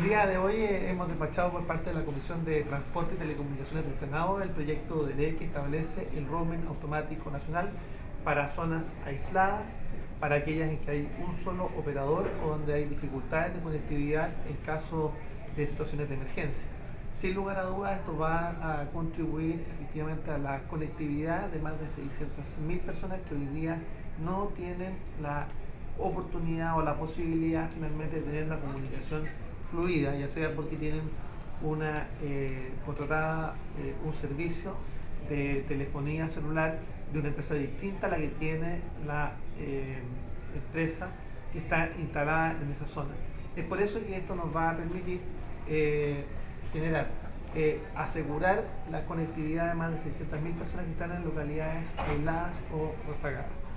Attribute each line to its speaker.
Speaker 1: día de hoy hemos despachado por parte de la Comisión de Transporte y Telecomunicaciones del Senado el proyecto de ley que establece el roaming automático nacional para zonas aisladas, para aquellas en que hay un solo operador o donde hay dificultades de conectividad en caso de situaciones de emergencia. Sin lugar a dudas, esto va a contribuir efectivamente a la conectividad de más de 600.000 personas que hoy día no tienen la oportunidad o la posibilidad finalmente de tener una comunicación fluida, ya sea porque tienen una contratada un servicio de telefonía celular de una empresa distinta a la que tiene la empresa que está instalada en esa zona. Es por eso que esto nos va a permitir generar, asegurar la conectividad de más de 600.000 personas que están en localidades aisladas o rezagadas.